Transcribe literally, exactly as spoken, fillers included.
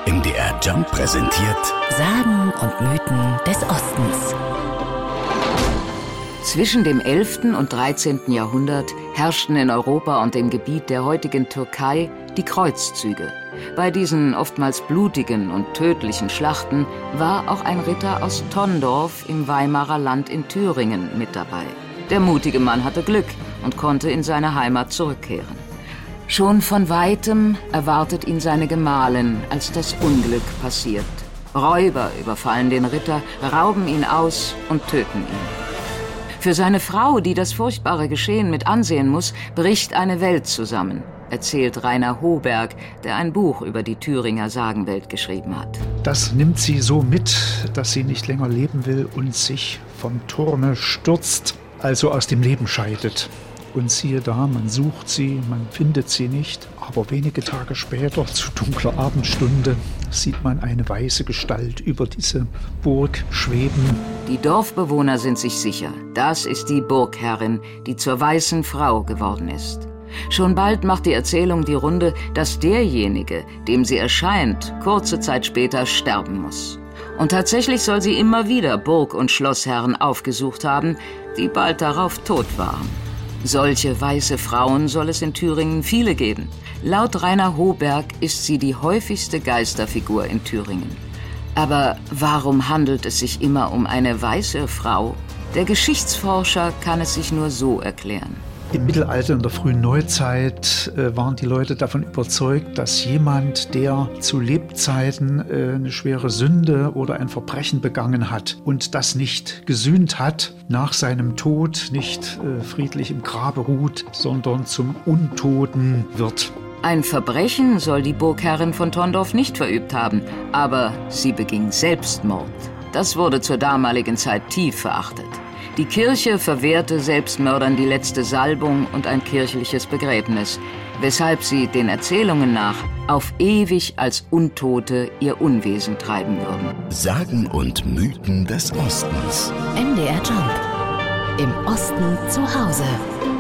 M D R Jump präsentiert Sagen und Mythen des Ostens. Zwischen dem elften und dreizehnten Jahrhundert herrschten in Europa und dem Gebiet der heutigen Türkei die Kreuzzüge. Bei diesen oftmals blutigen und tödlichen Schlachten war auch ein Ritter aus Tondorf im Weimarer Land in Thüringen mit dabei. Der mutige Mann hatte Glück und konnte in seine Heimat zurückkehren. Schon von Weitem erwartet ihn seine Gemahlin, als das Unglück passiert. Räuber überfallen den Ritter, rauben ihn aus und töten ihn. Für seine Frau, die das furchtbare Geschehen mit ansehen muss, bricht eine Welt zusammen, erzählt Rainer Hoberg, der ein Buch über die Thüringer Sagenwelt geschrieben hat. Das nimmt sie so mit, dass sie nicht länger leben will und sich vom Turme stürzt, also aus dem Leben scheidet. Und siehe da, man sucht sie, man findet sie nicht. Aber wenige Tage später, zu dunkler Abendstunde, sieht man eine weiße Gestalt über diese Burg schweben. Die Dorfbewohner sind sich sicher, das ist die Burgherrin, die zur weißen Frau geworden ist. Schon bald macht die Erzählung die Runde, dass derjenige, dem sie erscheint, kurze Zeit später sterben muss. Und tatsächlich soll sie immer wieder Burg- und Schlossherren aufgesucht haben, die bald darauf tot waren. Solche weiße Frauen soll es in Thüringen viele geben. Laut Rainer Hoberg ist sie die häufigste Geisterfigur in Thüringen. Aber warum handelt es sich immer um eine weiße Frau? Der Geschichtsforscher kann es sich nur so erklären. Im Mittelalter, in der frühen Neuzeit, äh, waren die Leute davon überzeugt, dass jemand, der zu Lebzeiten äh, eine schwere Sünde oder ein Verbrechen begangen hat und das nicht gesühnt hat, nach seinem Tod nicht äh, friedlich im Grabe ruht, sondern zum Untoten wird. Ein Verbrechen soll die Burgherrin von Tondorf nicht verübt haben, aber sie beging Selbstmord. Das wurde zur damaligen Zeit tief verachtet. Die Kirche verwehrte Selbstmördern die letzte Salbung und ein kirchliches Begräbnis, weshalb sie den Erzählungen nach auf ewig als Untote ihr Unwesen treiben würden. Sagen und Mythen des Ostens. M D R Jump. Im Osten zu Hause.